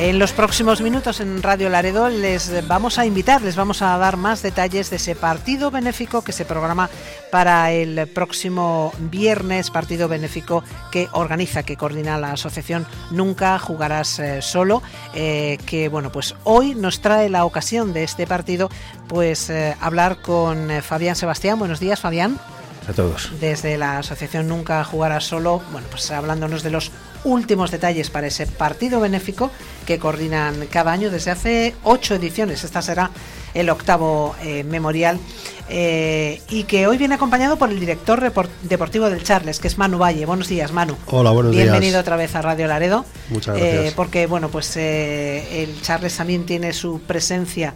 En los próximos minutos en Radio Laredo les vamos a invitar, les vamos a dar más detalles de ese partido benéfico que se programa para el próximo viernes, partido benéfico que organiza, que coordina la asociación Nunca Jugarás Solo, que bueno, pues hoy nos trae la ocasión de este partido, pues hablar con Fabián Sebastián. Buenos días, Fabián. A todos. Desde la asociación Nunca Jugarás Solo, bueno, pues hablándonos de los últimos detalles para ese partido benéfico que coordinan cada año desde hace 8 ediciones. Esta será el 8º memorial, y que hoy viene acompañado por el director deportivo del Charles, que es Manu Valle. Buenos días, Manu. Hola, buenos días. Bienvenido otra vez a Radio Laredo. Muchas gracias. Porque bueno, pues el Charles también tiene su presencia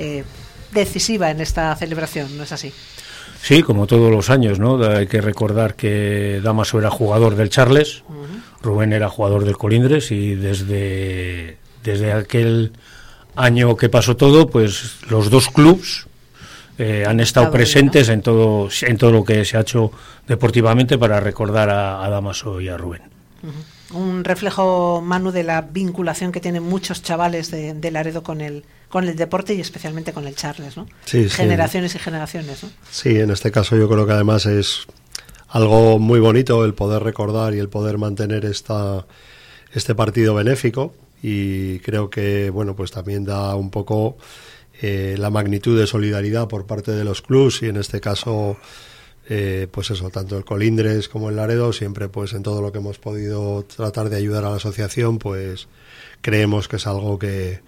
decisiva en esta celebración, ¿no es así? Sí, como todos los años, ¿no? Hay que recordar que Damaso era jugador del Charles, Rubén era jugador del Colindres, y desde aquel año que pasó todo, pues los dos clubs han estado presentes, ¿no?, en todo lo que se ha hecho deportivamente para recordar a Damaso y a Rubén. Un reflejo, Manu, de la vinculación que tienen muchos chavales de Laredo con el deporte y especialmente con el Charles, ¿no? Sí, generaciones y generaciones, ¿no? Sí, en este caso yo creo que además es algo muy bonito el poder recordar y el poder mantener este partido benéfico, y creo que bueno, pues también da un poco la magnitud de solidaridad por parte de los clubs, y en este caso pues eso, tanto el Colindres como el Laredo, siempre pues en todo lo que hemos podido tratar de ayudar a la asociación, pues creemos que es algo que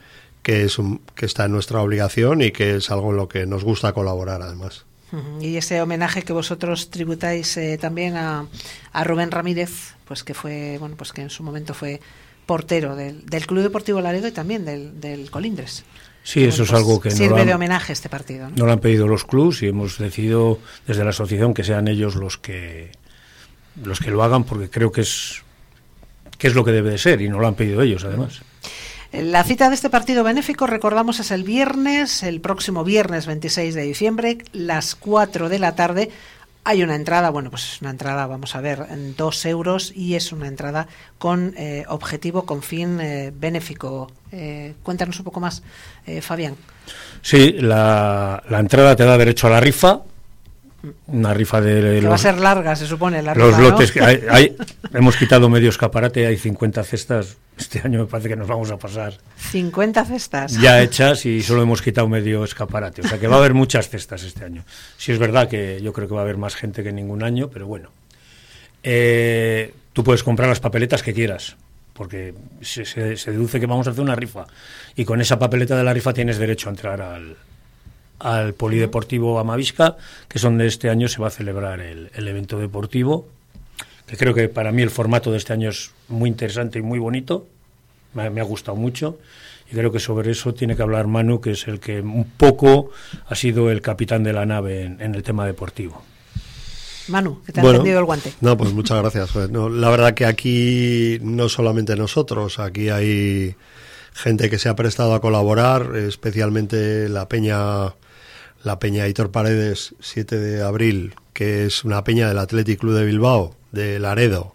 está en nuestra obligación y que es algo en lo que nos gusta colaborar además. Y ese homenaje que vosotros tributáis también a Rubén Ramírez, pues que fue, bueno, pues que en su momento fue portero del Club Deportivo Laredo y también del Colindres. Sí, eso es algo que sirve de homenaje este partido, ¿no? No lo han pedido los clubs y hemos decidido desde la asociación que sean ellos los que lo hagan, porque creo que es lo que debe de ser, y no lo han pedido ellos además. La cita de este partido benéfico, recordamos, es el próximo viernes 26 de diciembre, las 4 de la tarde. Hay una entrada, bueno, pues es una entrada, vamos a ver, en 2 euros, y es una entrada con objetivo, con fin benéfico. Cuéntanos un poco más, Fabián. Sí, la entrada te da derecho a la rifa, una rifa de que va a ser larga, se supone, la rifa, los lotes, ¿no? que hemos quitado medio escaparate, hay 50 cestas. Este año me parece que nos vamos a pasar 50 cestas ya hechas, y solo hemos quitado medio escaparate, o sea que va a haber muchas cestas este año. Sí, es verdad que yo creo que va a haber más gente que ningún año, pero bueno, tú puedes comprar las papeletas que quieras, porque se deduce que vamos a hacer una rifa, y con esa papeleta de la rifa tienes derecho a entrar al Polideportivo Amavisca, que es donde este año se va a celebrar el evento deportivo, que creo que para mí el formato de este año es muy interesante y muy bonito, me ha gustado mucho, y creo que sobre eso tiene que hablar Manu, que es el que un poco ha sido el capitán de la nave en el tema deportivo. Manu, que te ha tendido el guante. No, pues muchas gracias. Pues, no, la verdad que aquí no solamente nosotros, aquí hay gente que se ha prestado a colaborar, especialmente la peña Aitor Paredes, 7 de abril, que es una peña del Athletic Club de Bilbao, de Laredo,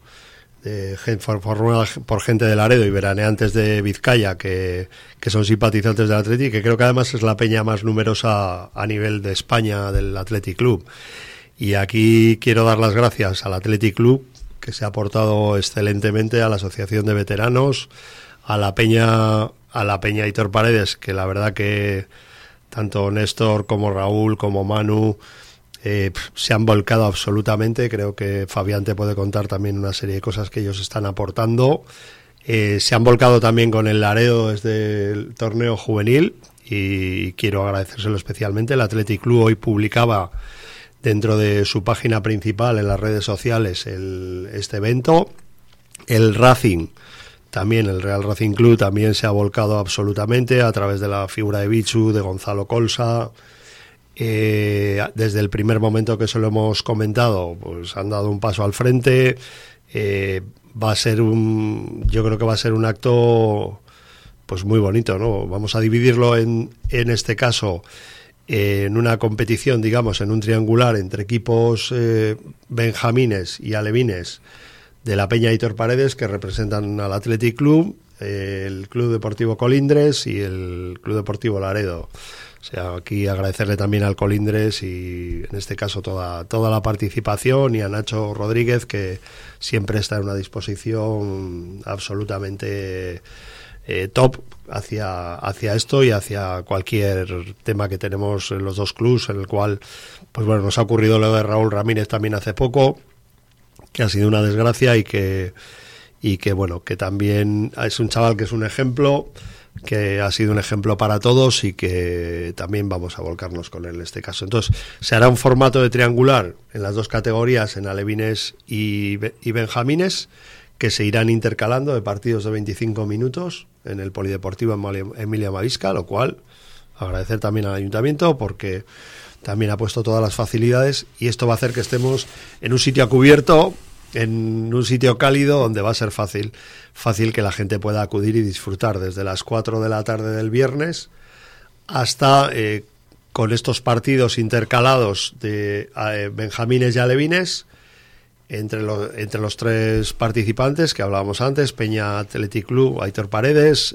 por gente de Laredo y veraneantes de Vizcaya que son simpatizantes del Athletic, que creo que además es la peña más numerosa a nivel de España del Athletic Club. Y aquí quiero dar las gracias al Athletic Club, que se ha portado excelentemente, a la Asociación de Veteranos, a la peña Aitor Paredes, que la verdad que tanto Néstor como Raúl como Manu se han volcado absolutamente. Creo que Fabián te puede contar también una serie de cosas que ellos están aportando. Se han volcado también con el Laredo desde el torneo juvenil, y quiero agradecérselo especialmente. El Athletic Club hoy publicaba dentro de su página principal en las redes sociales este evento. El Racing también, el Real Racing Club también se ha volcado absolutamente a través de la figura de Bichu, de Gonzalo Colsa. Desde el primer momento que se lo hemos comentado, pues han dado un paso al frente. Yo creo que va a ser un acto pues muy bonito, ¿no? Vamos a dividirlo en este caso en una competición, digamos, en un triangular entre equipos benjamines y alevines la Peña Aitor Paredes, que representan al Athletic Club, el Club Deportivo Colindres y el Club Deportivo Laredo. O sea, aquí agradecerle también al Colindres y en este caso toda la participación, y a Nacho Rodríguez, que siempre está en una disposición absolutamente top hacia esto y hacia cualquier tema que tenemos en los dos clubs, en el cual, pues bueno, nos ha ocurrido lo de Raúl Ramírez también hace poco, que ha sido una desgracia y que bueno, que también es un chaval que es un ejemplo, que ha sido un ejemplo para todos y que también vamos a volcarnos con él en este caso. Entonces, se hará un formato de triangular en las dos categorías, en alevines y benjamines, que se irán intercalando de partidos de 25 minutos en el Polideportivo Emilia Mavisca, lo cual agradecer también al Ayuntamiento porque también ha puesto todas las facilidades, y esto va a hacer que estemos en un sitio a cubierto, en un sitio cálido, donde va a ser fácil que la gente pueda acudir y disfrutar desde las 4 de la tarde del viernes hasta con estos partidos intercalados de benjamines y alevines entre los tres participantes que hablábamos antes: Peña Athletic Club, Aitor Paredes,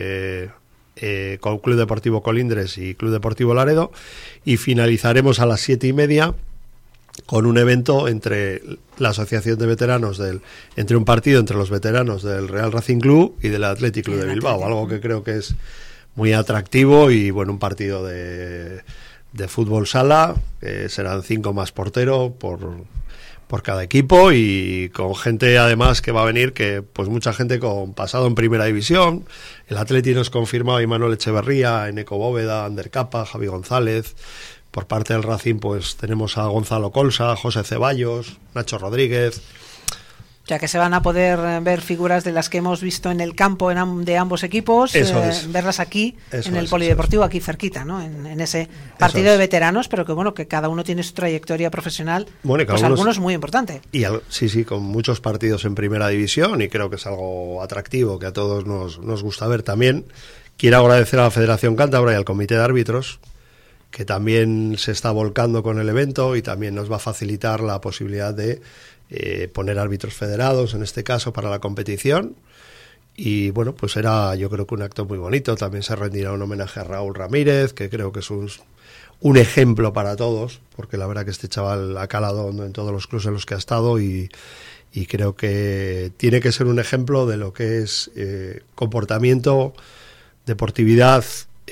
Club Deportivo Colindres y Club Deportivo Laredo, y finalizaremos a las 7:30 con un evento entre la asociación de veteranos entre un partido entre los veteranos del Real Racing Club y del Athletic Club de Bilbao, algo que creo que es muy atractivo, y bueno, un partido de fútbol sala, serán 5 más portero por cada equipo, y con gente además que va a venir, que pues mucha gente con pasado en primera división. El Athletic nos confirmaba a Imanol Echeverría, Eneco Bóveda, Ander Capa, Javi González. Por parte del Racing pues tenemos a Gonzalo Colsa, José Ceballos, Nacho Rodríguez. Ya que se van a poder ver figuras de las que hemos visto en el campo de ambos equipos, verlas aquí en el Polideportivo, aquí cerquita, ¿no? En ese partido de veteranos, pero que bueno, que cada uno tiene su trayectoria profesional, bueno, pues algunos muy importante. Y sí, con muchos partidos en primera división, y creo que es algo atractivo que a todos nos gusta ver también. Quiero agradecer a la Federación Cántabra y al Comité de Árbitros, que también se está volcando con el evento y también nos va a facilitar la posibilidad de poner árbitros federados, en este caso, para la competición. Y bueno, pues era, yo creo que un acto muy bonito. También se rendirá un homenaje a Raúl Ramírez, que creo que es un ejemplo para todos, porque la verdad que este chaval ha calado hondo en todos los clubes en los que ha estado, y creo que tiene que ser un ejemplo de lo que es comportamiento, deportividad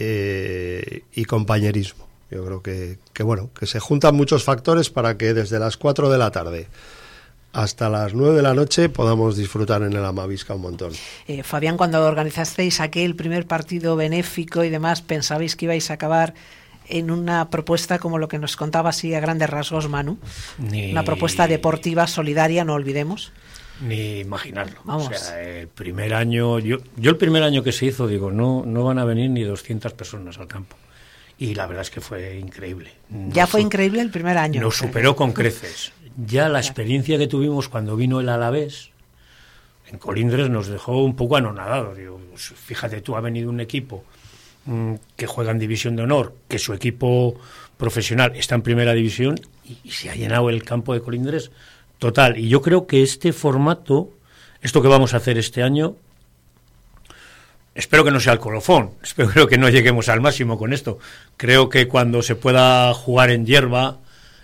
y compañerismo. Yo creo que bueno, que se juntan muchos factores para que desde las 4 de la tarde hasta las 9 de la noche podamos disfrutar en el Amavisca un montón. Fabián, cuando organizasteis aquel primer partido benéfico y demás, ¿pensabais que ibais a acabar en una propuesta como lo que nos contaba así a grandes rasgos Manu? Una propuesta deportiva solidaria, no olvidemos. Ni imaginarlo. Vamos. O sea, el primer año, yo el primer año que se hizo, digo, no van a venir ni 200 personas al campo. Y la verdad es que fue increíble. Fue increíble el primer año. Nos superó con creces. Ya la experiencia que tuvimos cuando vino el Alavés en Colindres nos dejó un poco anonadados. Digo, pues, fíjate tú, ha venido un equipo que juega en División de Honor, que su equipo profesional está en Primera División, y se ha llenado el campo de Colindres total. Y yo creo que este formato, esto que vamos a hacer este año, espero que no sea el colofón, espero que no lleguemos al máximo con esto. Creo que cuando se pueda jugar en hierba,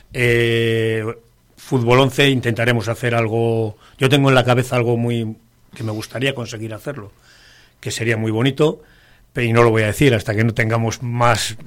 fútbol 11, intentaremos hacer algo. Yo tengo en la cabeza algo que me gustaría conseguir hacerlo, que sería muy bonito, pero y no lo voy a decir hasta que no tengamos más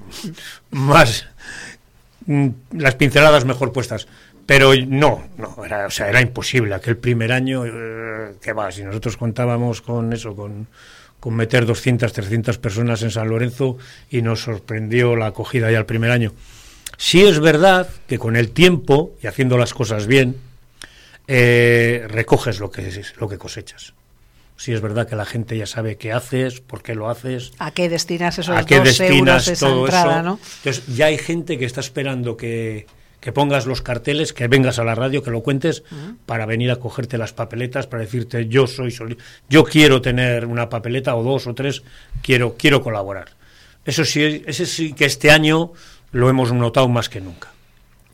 las pinceladas mejor puestas. Pero no, era imposible. Aquel primer año, ¿qué va? Si nosotros contábamos con eso, con meter 200, 300 personas en San Lorenzo, y nos sorprendió la acogida ya el primer año. Sí es verdad que con el tiempo, y haciendo las cosas bien, recoges lo que cosechas. Sí es verdad que la gente ya sabe qué haces, por qué lo haces. ¿A qué destinas esos 2 euros esa entrada, ¿no? Entonces ya hay gente que está esperando que pongas los carteles, que vengas a la radio, que lo cuentes, para venir a cogerte las papeletas, para decirte yo quiero tener una papeleta o 2 o 3, quiero colaborar. Eso sí, ese sí que este año lo hemos notado más que nunca.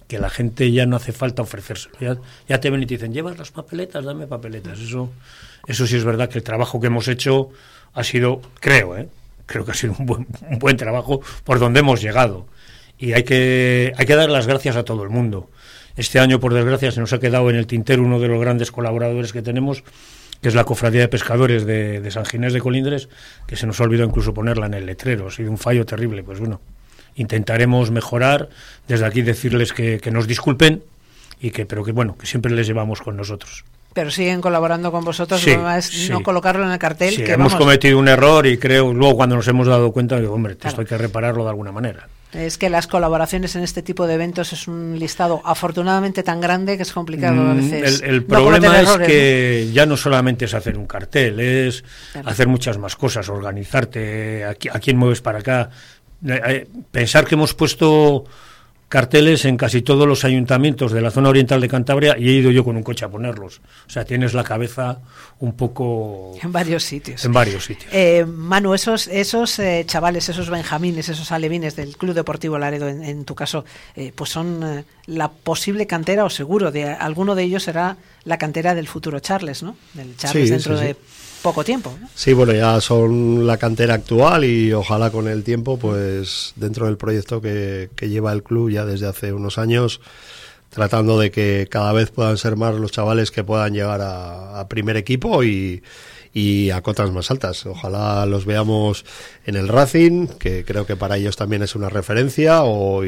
que la gente ya no hace falta ofrecérselo. Ya te ven y te dicen, ¿llevas las papeletas? Dame papeletas. Eso sí es verdad que el trabajo que hemos hecho ha sido, creo que ha sido un buen trabajo por donde hemos llegado. Y hay que dar las gracias a todo el mundo. Este año, por desgracia, se nos ha quedado en el tintero uno de los grandes colaboradores que tenemos, que es la Cofradía de Pescadores de San Ginés de Colindres, que se nos ha olvidado incluso ponerla en el letrero. Ha sido un fallo terrible. Pues bueno, intentaremos mejorar. Desde aquí decirles que nos disculpen, pero que bueno, que siempre les llevamos con nosotros. Pero siguen colaborando con vosotros, sí, no colocarlo en el cartel. Sí, que hemos cometido un error y creo, luego cuando nos hemos dado cuenta, digo, hombre, esto hay que repararlo de alguna manera. Es que las colaboraciones en este tipo de eventos es un listado afortunadamente tan grande que es complicado a veces. El problema es que ya no solamente es hacer un cartel, es hacer muchas más cosas, organizarte, a quién mueves para acá. Pensar que hemos puesto carteles en casi todos los ayuntamientos de la zona oriental de Cantabria y he ido yo con un coche a ponerlos. O sea, tienes la cabeza un poco... En varios sitios. Manu, esos chavales, esos benjamines, esos alevines del Club Deportivo Laredo, en tu caso, pues son la posible cantera, o seguro, de alguno de ellos será la cantera del futuro Charles, ¿no? Del Charles dentro de poco tiempo, ¿no? Sí, bueno, ya son la cantera actual y ojalá con el tiempo, pues dentro del proyecto que lleva el club ya desde hace unos años, tratando de que cada vez puedan ser más los chavales que puedan llegar a primer equipo y a cotas más altas. Ojalá los veamos en el Racing, que creo que para ellos también es una referencia,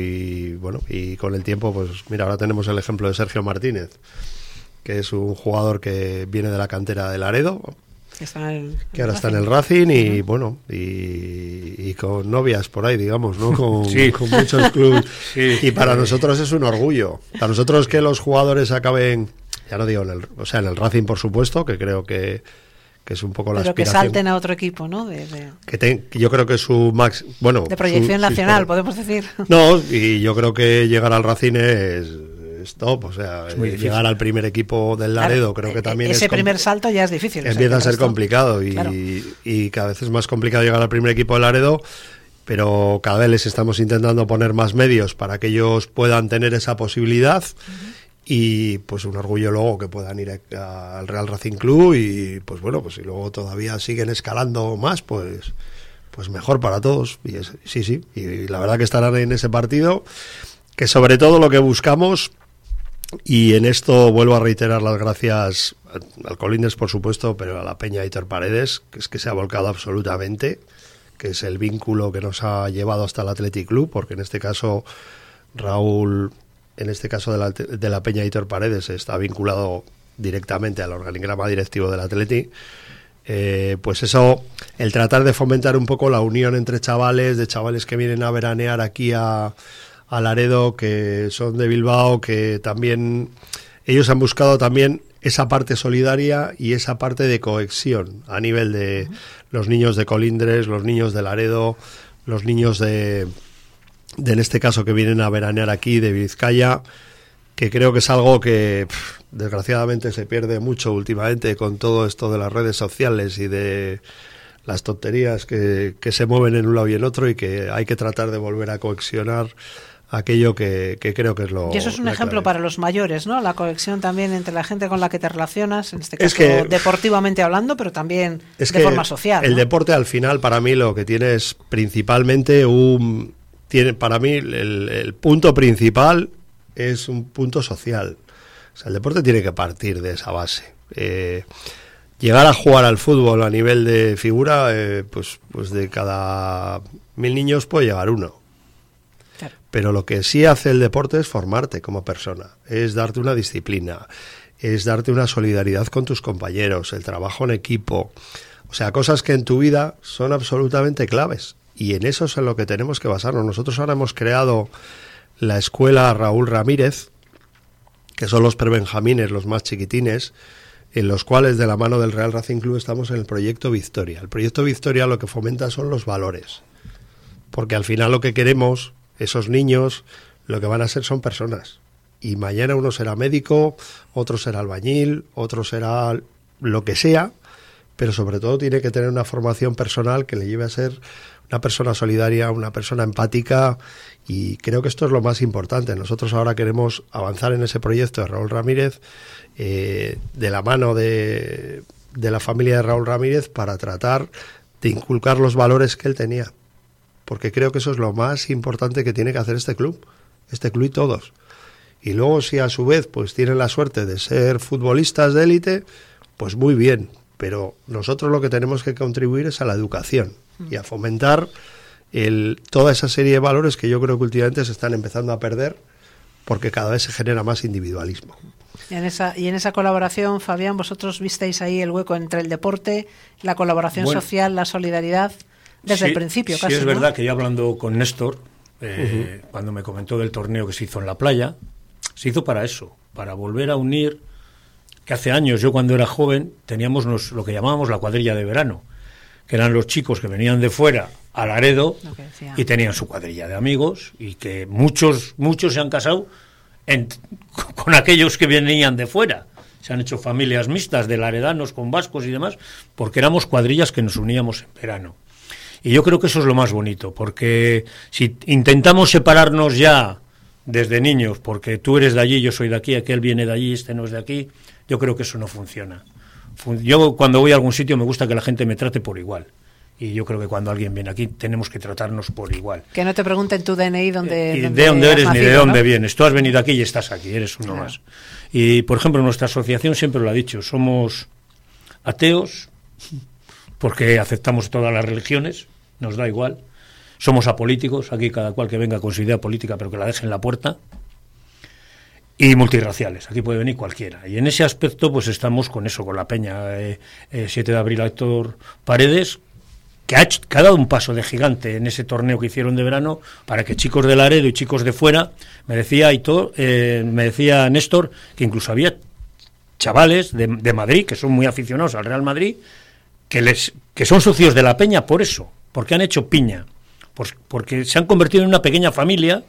y con el tiempo, pues mira, ahora tenemos el ejemplo de Sergio Martínez, que es un jugador que viene de la cantera de Laredo, que ahora está en el Racing y bueno, y con novias por ahí, digamos, ¿no? Con muchos clubes. Sí. Y para nosotros es un orgullo. Para nosotros que los jugadores acaben, ya no digo en el Racing, por supuesto, que creo que es un poco la aspiración. Pero que salten a otro equipo, ¿no? Yo creo que es su de proyección nacional, podemos decir. No, y yo creo que llegar al Racing es top, o sea, llegar al primer equipo del Laredo, creo que también ese primer salto ya es difícil. Empieza a ser complicado y cada vez es más complicado llegar al primer equipo del Laredo, pero cada vez les estamos intentando poner más medios para que ellos puedan tener esa posibilidad. Y pues un orgullo luego que puedan ir al Real Racing Club y pues bueno, pues si luego todavía siguen escalando más, pues mejor para todos. Y sí, y la verdad que estarán en ese partido, que sobre todo lo que buscamos, y en esto vuelvo a reiterar las gracias al Colindres, por supuesto, pero a la Peña Hitor Paredes, que es que se ha volcado absolutamente, que es el vínculo que nos ha llevado hasta el Athletic Club, porque en este caso Raúl, en este caso de la Peña Hitor Paredes, está vinculado directamente al organigrama directivo del Athletic. Pues eso, el tratar de fomentar un poco la unión entre chavales que vienen a veranear aquí a Laredo, que son de Bilbao, que también ellos han buscado también esa parte solidaria y esa parte de cohesión a nivel de los niños de Colindres, los niños de Laredo, los niños de en este caso que vienen a veranear aquí de Vizcaya, que creo que es algo que desgraciadamente se pierde mucho últimamente con todo esto de las redes sociales y de las tonterías que se mueven en un lado y en otro, y que hay que tratar de volver a cohesionar aquello que creo que es lo... Y eso es un ejemplo para los mayores, ¿no? La conexión también entre la gente con la que te relacionas, en este caso deportivamente hablando, pero también de forma social, ¿no? El deporte al final para mí lo que tiene es principalmente para mí el punto principal es un punto social. O sea, el deporte tiene que partir de esa base. Llegar a jugar al fútbol a nivel de figura, pues de cada 1000 niños puede llegar uno. Claro. Pero lo que sí hace el deporte es formarte como persona, es darte una disciplina, es darte una solidaridad con tus compañeros, el trabajo en equipo, o sea, cosas que en tu vida son absolutamente claves, y en eso es en lo que tenemos que basarnos. Nosotros ahora hemos creado la escuela Raúl Ramírez, que son los prebenjamines, los más chiquitines, en los cuales de la mano del Real Racing Club estamos en el proyecto Victoria. El proyecto Victoria lo que fomenta son los valores, porque al final lo que queremos, esos niños, lo que van a ser son personas. Y mañana uno será médico, otro será albañil, otro será lo que sea, pero sobre todo tiene que tener una formación personal que le lleve a ser una persona solidaria, una persona empática, y creo que esto es lo más importante. Nosotros ahora queremos avanzar en ese proyecto de Raúl Ramírez, de la mano de la familia de Raúl Ramírez, para tratar de inculcar los valores que él tenía, porque creo que eso es lo más importante que tiene que hacer este club y todos. Y luego, si a su vez pues tienen la suerte de ser futbolistas de élite, pues muy bien, pero nosotros lo que tenemos que contribuir es a la educación y a fomentar toda esa serie de valores que yo creo que últimamente se están empezando a perder, porque cada vez se genera más individualismo. Y en esa colaboración, Fabián, vosotros visteis ahí el hueco entre el deporte, la colaboración social, la solidaridad, desde el principio casi. Sí, es verdad que yo hablando con Néstor, cuando me comentó del torneo que se hizo en la playa, se hizo para eso, para volver a unir, que hace años, yo cuando era joven, teníamos lo que llamábamos la cuadrilla de verano, que eran los chicos que venían de fuera a Laredo y tenían su cuadrilla de amigos, y que muchos se han casado con aquellos que venían de fuera. Se han hecho familias mixtas de laredanos con vascos y demás, porque éramos cuadrillas que nos uníamos en verano. Y yo creo que eso es lo más bonito, porque si intentamos separarnos ya desde niños, porque tú eres de allí, yo soy de aquí, aquel viene de allí, este no es de aquí, yo creo que eso no funciona. Yo cuando voy a algún sitio me gusta que la gente me trate por igual. Y yo creo que cuando alguien viene aquí tenemos que tratarnos por igual. Que no te pregunten tu DNI de dónde eres nacido, ni de dónde vienes. Tú has venido aquí y estás aquí, eres uno más. Y, por ejemplo, nuestra asociación siempre lo ha dicho, somos ateos porque aceptamos todas las religiones, nos da igual. Somos apolíticos, aquí cada cual que venga con su idea política, pero que la deje en la puerta. Y multirraciales, aquí puede venir cualquiera. Y en ese aspecto pues estamos con eso, con la peña. 7 de abril Héctor Paredes, que ha dado un paso de gigante en ese torneo que hicieron de verano, para que chicos de Laredo y chicos de fuera, me decía Néstor, que incluso había chavales de Madrid, que son muy aficionados al Real Madrid, que son socios de la peña por eso, porque han hecho piña, porque se han convertido en una pequeña familia,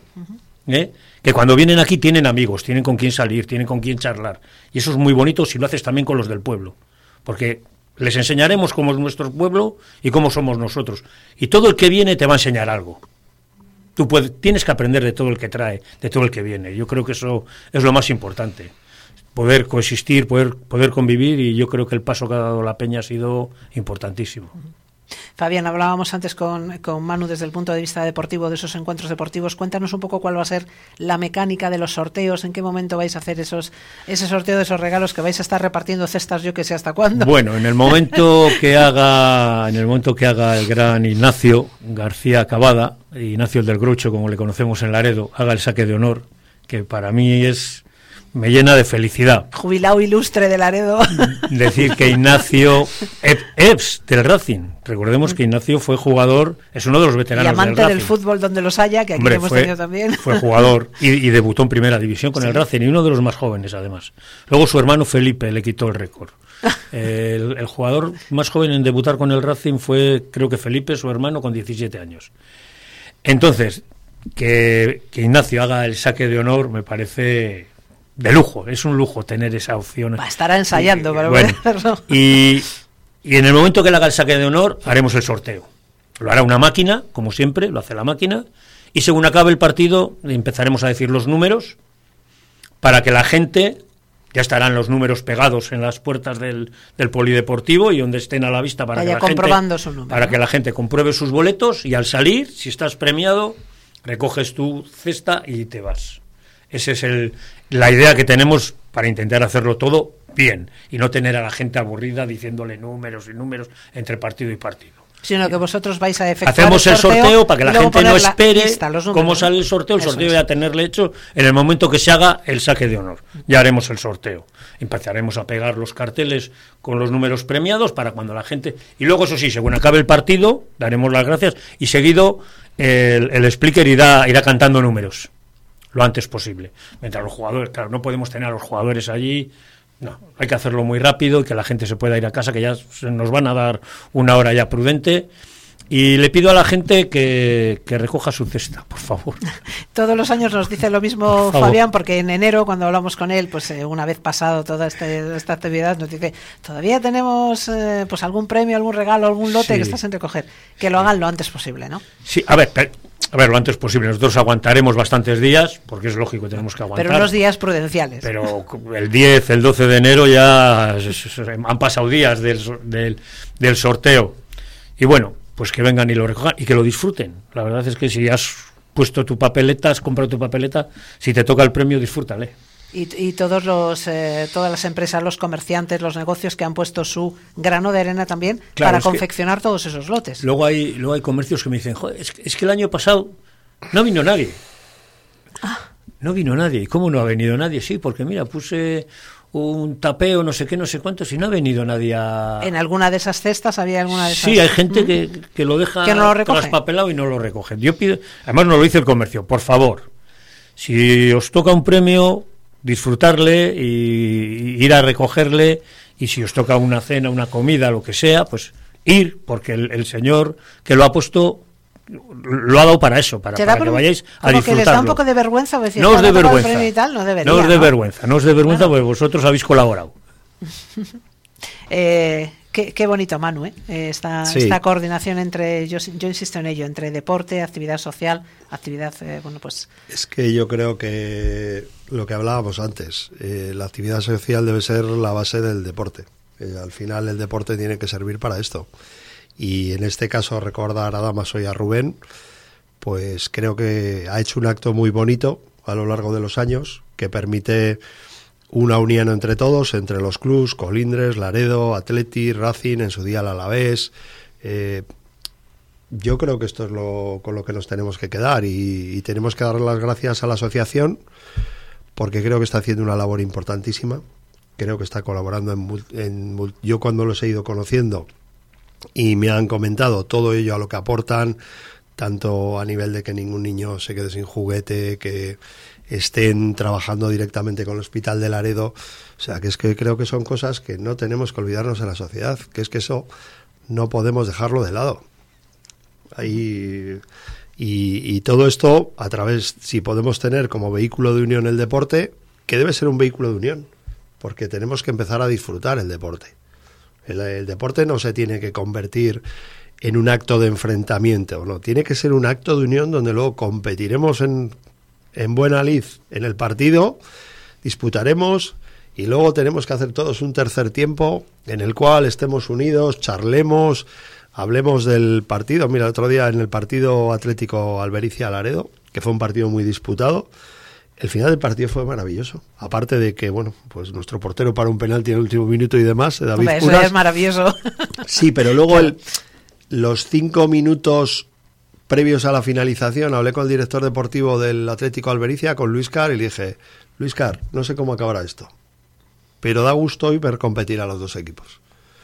que cuando vienen aquí tienen amigos, tienen con quién salir, tienen con quién charlar, y eso es muy bonito si lo haces también con los del pueblo, porque les enseñaremos cómo es nuestro pueblo y cómo somos nosotros, y todo el que viene te va a enseñar algo. Tú tienes que aprender de todo el que trae, de todo el que viene. Yo creo que eso es lo más importante, poder coexistir, poder convivir, y yo creo que el paso que ha dado la peña ha sido importantísimo. Fabián, hablábamos antes con Manu desde el punto de vista deportivo de esos encuentros deportivos. Cuéntanos un poco cuál va a ser la mecánica de los sorteos, en qué momento vais a hacer ese sorteo de esos regalos, que vais a estar repartiendo cestas, yo que sé hasta cuándo. Bueno, en el momento que haga el gran Ignacio García Cavada, Ignacio el del Groucho, como le conocemos en Laredo, haga el saque de honor, que para mí me llena de felicidad. Jubilado ilustre de Laredo. Decir que Ignacio Eps del Racing. Recordemos que Ignacio fue jugador, es uno de los veteranos del Racing. Y amante del fútbol donde los haya, que aquí lo hemos tenido también. Fue jugador y debutó en primera división con el Racing, y uno de los más jóvenes además. Luego su hermano Felipe le quitó el récord. El jugador más joven en debutar con el Racing fue, creo que Felipe, su hermano, con 17 años. Entonces, que Ignacio haga el saque de honor me parece de lujo, es un lujo tener esa opción. Estará ensayando para verlo. Y en el momento que le haga el saque de honor, haremos el sorteo. Lo hará una máquina, como siempre, lo hace la máquina, y según acabe el partido empezaremos a decir los números, para que la gente, ya estarán los números pegados en las puertas del polideportivo y donde estén a la vista, para que la gente compruebe sus boletos, y al salir, si estás premiado, recoges tu cesta y te vas. Esa es la idea que tenemos, para intentar hacerlo todo bien y no tener a la gente aburrida diciéndole números y números entre partido y partido. Sino que vosotros vais a efectuar hacemos el sorteo para que la gente no espere cómo sale el sorteo. El sorteo ya tenerle hecho en el momento que se haga el saque de honor. Ya haremos el sorteo. Empezaremos a pegar los carteles con los números premiados para cuando la gente... Y luego, eso sí, según acabe el partido, daremos las gracias, y seguido el speaker irá cantando números lo antes posible. Mientras los jugadores, claro, no podemos tener a los jugadores allí, no, hay que hacerlo muy rápido y que la gente se pueda ir a casa, que ya nos van a dar una hora ya prudente, Y le pido a la gente que recoja su cesta, por favor. Todos los años nos dice lo mismo Fabián, porque en enero, cuando hablamos con él, pues una vez pasado toda esta actividad, nos dice, todavía tenemos pues algún premio, algún regalo, algún lote que estás en recoger. Que lo hagan lo antes posible, ¿no? Sí, a ver, lo antes posible. Nosotros aguantaremos bastantes días, porque es lógico, tenemos que aguantar. Pero unos días prudenciales. Pero el 10, el 12 de enero ya han pasado días del sorteo. Y bueno, pues que vengan y lo recojan y que lo disfruten. La verdad es que si has puesto tu papeleta, has comprado tu papeleta, si te toca el premio, disfrútale. Y todas las empresas, los comerciantes, los negocios que han puesto su grano de arena también, claro, para confeccionar todos esos lotes. Luego hay comercios que me dicen, joder, es que el año pasado no vino nadie. No vino nadie. ¿Y cómo no ha venido nadie? Sí, porque mira, puse un tapeo, no sé qué, no sé cuánto, si no ha venido nadie a... ¿En alguna de esas cestas había alguna de esas? Sí, hay gente que lo deja traspapelado y no lo recoge. Yo pido, además nos lo dice el comercio, por favor, si os toca un premio, disfrutarle y ir a recogerle, y si os toca una cena, una comida, lo que sea, pues ir, porque el señor que lo ha puesto lo ha dado para eso, para que vayáis a disfrutarlo. Que les da un poco de vergüenza, decir, no os dé vergüenza, no os dé vergüenza, claro, porque vosotros habéis colaborado. Qué bonito, Manu, esta coordinación entre, yo insisto en ello, entre deporte, actividad social, actividad, pues... Es que yo creo que lo que hablábamos antes, la actividad social debe ser la base del deporte. Al final el deporte tiene que servir para esto. Y en este caso recordar a Damaso y a Rubén, pues creo que ha hecho un acto muy bonito a lo largo de los años, que permite una unión entre todos, entre los clubs, Colindres, Laredo, Athletic, Racing, en su día el Alavés. Yo creo que esto es con lo que nos tenemos que quedar y tenemos que darle las gracias a la asociación, porque creo que está haciendo una labor importantísima. Creo que está colaborando yo cuando los he ido conociendo y me han comentado todo ello a lo que aportan, tanto a nivel de que ningún niño se quede sin juguete, que estén trabajando directamente con el Hospital de Laredo. O sea, que es que creo que son cosas que no tenemos que olvidarnos en la sociedad, que es que eso no podemos dejarlo de lado. Y todo esto a través, si podemos tener como vehículo de unión el deporte, que debe ser un vehículo de unión, porque tenemos que empezar a disfrutar el deporte. El deporte no se tiene que convertir en un acto de enfrentamiento, no, tiene que ser un acto de unión donde luego competiremos en buena lid en el partido, disputaremos y luego tenemos que hacer todos un tercer tiempo en el cual estemos unidos, charlemos, hablemos del partido. Mira, el otro día en el partido Atlético Albericia-Laredo, que fue un partido muy disputado, el final del partido fue maravilloso. Aparte de que, bueno, pues nuestro portero para un penalti en el último minuto y demás, David Puras. Eso es maravilloso. Sí, pero luego los 5 minutos previos a la finalización, hablé con el director deportivo del Atlético Albericia, con Luis Car, y le dije, Luis Car, no sé cómo acabará esto, pero da gusto hoy ver competir a los dos equipos.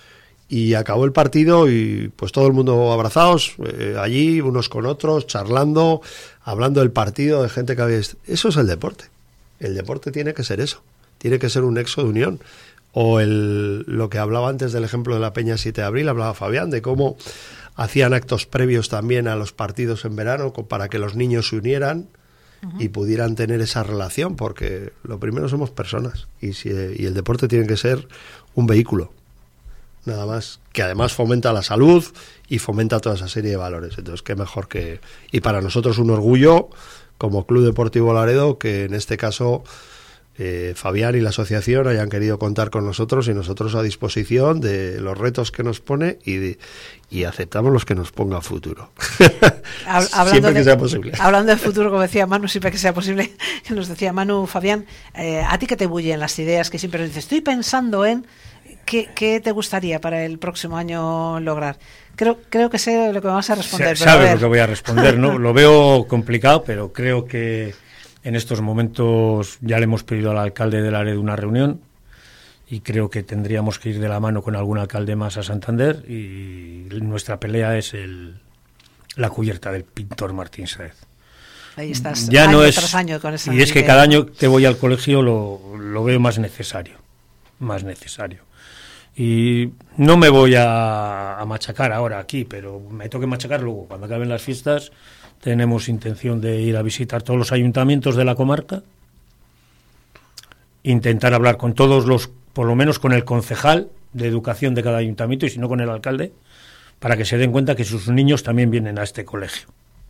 Y acabó el partido y pues todo el mundo abrazados, allí, unos con otros, charlando, hablando del partido, de gente que había... Eso es el deporte. El deporte tiene que ser eso. Tiene que ser un nexo de unión. O lo que hablaba antes del ejemplo de la Peña 7 de abril, hablaba Fabián, de cómo hacían actos previos también a los partidos en verano para que los niños se unieran y pudieran tener esa relación, porque lo primero somos personas y el deporte tiene que ser un vehículo. Nada más, que además fomenta la salud y fomenta toda esa serie de valores. Entonces, qué mejor que... Y para nosotros un orgullo, como Club Deportivo Laredo, que en este caso Fabián y la asociación hayan querido contar con nosotros y nosotros a disposición de los retos que nos pone y aceptamos los que nos ponga a futuro. Siempre que sea posible. Hablando de futuro, como decía Manu, siempre que sea posible, que nos decía Manu, Fabián, ¿a ti qué te bullen las ideas que siempre dices? Estoy pensando en... ¿Qué te gustaría para el próximo año lograr? Creo que sé lo que me vas a responder. Sabes lo que voy a responder, ¿no? Lo veo complicado, pero creo que en estos momentos ya le hemos pedido al alcalde de Laredo una reunión y creo que tendríamos que ir de la mano con algún alcalde más a Santander y nuestra pelea es la cubierta del pintor Martín Sáez. Ahí estás, ya año no es, tras año con esa y es que cada año que voy al colegio lo veo más necesario. Y no me voy a machacar ahora aquí, pero me toque machacar luego. Cuando acaben las fiestas tenemos intención de ir a visitar todos los ayuntamientos de la comarca, intentar hablar con todos los, por lo menos con el concejal de educación de cada ayuntamiento y si no con el alcalde, para que se den cuenta que sus niños también vienen a este colegio.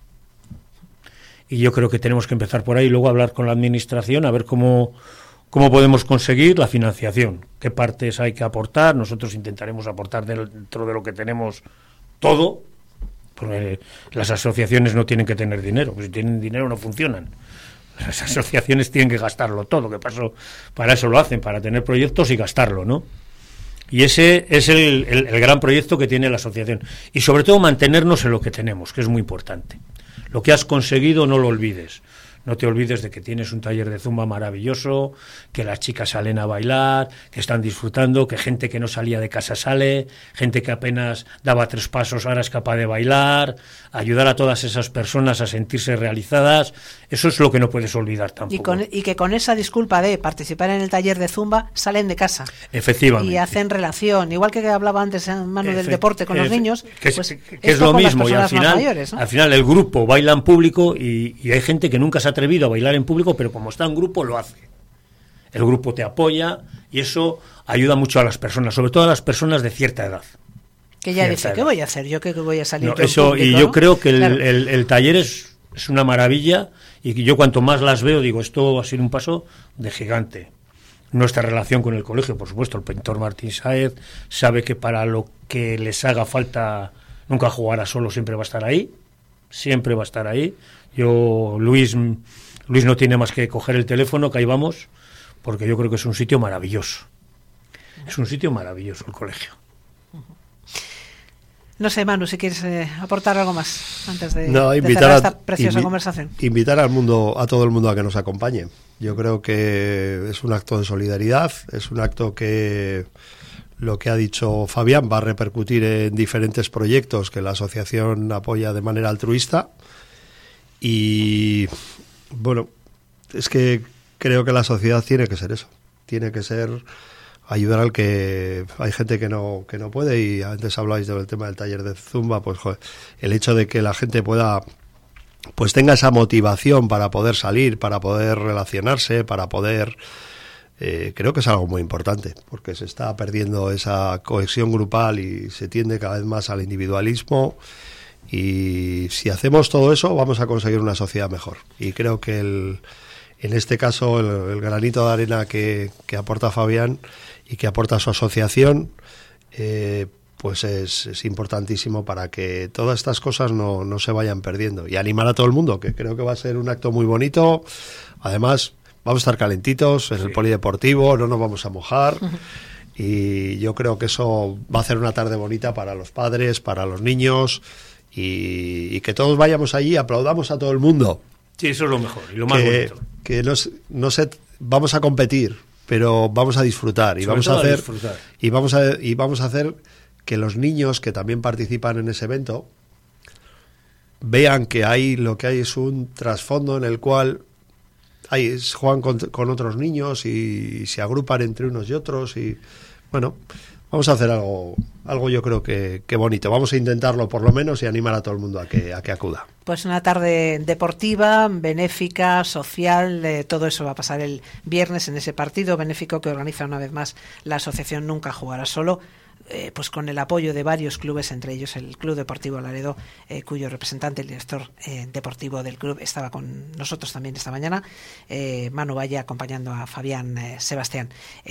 Y yo creo que tenemos que empezar por ahí y luego hablar con la administración a ver cómo podemos conseguir la financiación, qué partes hay que aportar. Nosotros intentaremos aportar dentro de lo que tenemos todo, porque las asociaciones no tienen que tener dinero, pues si tienen dinero no funcionan. Las asociaciones tienen que gastarlo todo, que para eso lo hacen, para tener proyectos y gastarlo, ¿no? Y ese es el gran proyecto que tiene la asociación. Y sobre todo mantenernos en lo que tenemos, que es muy importante. Lo que has conseguido no lo olvides. No te olvides de que tienes un taller de zumba maravilloso, que las chicas salen a bailar, que están disfrutando, que gente que no salía de casa sale, gente que apenas daba 3 pasos ahora es capaz de bailar, ayudar a todas esas personas a sentirse realizadas. Eso es lo que no puedes olvidar tampoco. Y que con esa disculpa de participar en el taller de zumba salen de casa. Efectivamente. Y hacen relación, igual que hablaba antes Manu del deporte con los niños, que pues es lo mismo. Y al final, mayores, ¿no? al final el grupo baila en público y hay gente que nunca se ha atrevido a bailar en público, pero como está en grupo lo hace. El grupo te apoya y eso ayuda mucho a las personas, sobre todo a las personas de cierta edad. Que ya dice, ¿qué voy a hacer? Yo que voy a salir. No, eso, público, y yo creo que el taller es una maravilla y que yo cuanto más las veo digo, esto va a ser un paso de gigante. Nuestra relación con el colegio, por supuesto, el pintor Martín Sáez sabe que para lo que les haga falta nunca jugará solo, siempre va a estar ahí. Siempre va a estar ahí. Luis no tiene más que coger el teléfono, que ahí vamos, porque yo creo que es un sitio maravilloso. Es un sitio maravilloso el colegio. No sé, Manu, si quieres aportar algo más antes de invitar cerrar esta preciosa conversación. Invitar a todo el mundo a que nos acompañe. Yo creo que es un acto de solidaridad, es un acto que lo que ha dicho Fabián va a repercutir en diferentes proyectos que la asociación apoya de manera altruista. Y bueno, es que creo que la sociedad tiene que ser eso, tiene que ser ayudar al que hay gente que no puede. Y antes hablabais del tema del taller de zumba, pues joder, el hecho de que la gente pueda, pues tenga esa motivación para poder salir, para poder relacionarse, para poder creo que es algo muy importante, porque se está perdiendo esa cohesión grupal y se tiende cada vez más al individualismo. Y si hacemos todo eso vamos a conseguir una sociedad mejor. Y creo que en este caso el granito de arena que aporta Fabián y que aporta su asociación pues es importantísimo para que todas estas cosas no se vayan perdiendo. Y animar a todo el mundo, que creo que va a ser un acto muy bonito. Además vamos a estar calentitos en el polideportivo, no nos vamos a mojar. Y yo creo que eso va a hacer una tarde bonita para los padres, para los niños. Y que todos vayamos allí, aplaudamos a todo el mundo. Sí, eso es lo mejor y lo más bonito. Que no sé, vamos a competir, pero vamos a disfrutar y vamos a hacer disfrutar. Y vamos a hacer que los niños que también participan en ese evento vean que lo que hay es un trasfondo en el cual juegan con otros niños y se agrupan entre unos y otros y bueno. Vamos a hacer algo yo creo que bonito. Vamos a intentarlo por lo menos y animar a todo el mundo a que acuda. Pues una tarde deportiva, benéfica, social, todo eso va a pasar el viernes en ese partido benéfico que organiza una vez más la asociación Nunca Jugarás Solo, pues con el apoyo de varios clubes, entre ellos el Club Deportivo Laredo, cuyo representante, el director deportivo del club, estaba con nosotros también esta mañana, Manu Valle, acompañando a Fabián Sebastián.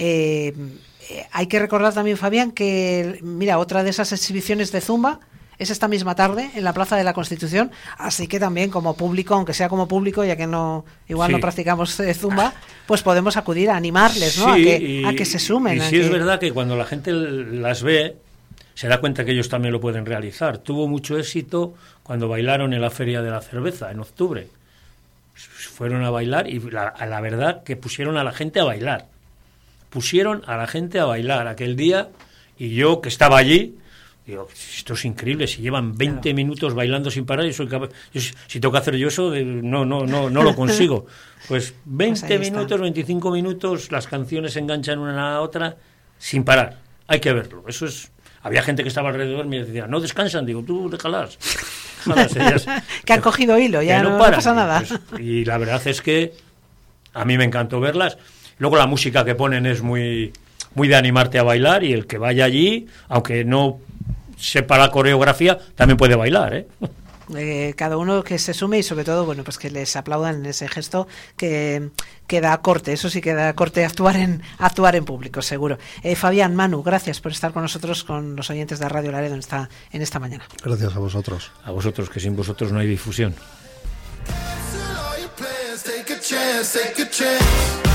Hay que recordar también, Fabián, que mira, otra de esas exhibiciones de zumba es esta misma tarde en la Plaza de la Constitución, así que también como público, aunque sea como público, ya que no practicamos zumba, pues podemos acudir a animarles, ¿no? Sí, a que se sumen. Y sí es verdad que cuando la gente las ve, se da cuenta que ellos también lo pueden realizar. Tuvo mucho éxito cuando bailaron en la Feria de la Cerveza, en octubre. Fueron a bailar y la verdad que pusieron a la gente a bailar. Pusieron a la gente a bailar aquel día y yo, que estaba allí, digo, esto es increíble, si llevan 20 minutos bailando sin parar, si tengo que hacer yo eso, no lo consigo. Pues 20 minutos, 25 minutos, las canciones se enganchan una a la otra sin parar. hay que verlo. Eso es... Había gente que estaba alrededor y me decía, no descansan, digo, tú déjalas. Ellas, que han cogido hilo, ya no pasa nada. Y la verdad es que a mí me encantó verlas. Luego la música que ponen es muy de animarte a bailar, y el que vaya allí, aunque no sepa la coreografía, también puede bailar, ¿eh? Cada uno que se sume, y sobre todo, bueno, pues que les aplaudan en ese gesto que da corte, eso sí que da corte actuar en público, seguro. Fabián, Manu, gracias por estar con nosotros, con los oyentes de Radio Laredo en esta mañana. Gracias a vosotros. A vosotros, que sin vosotros no hay difusión. Take a chance.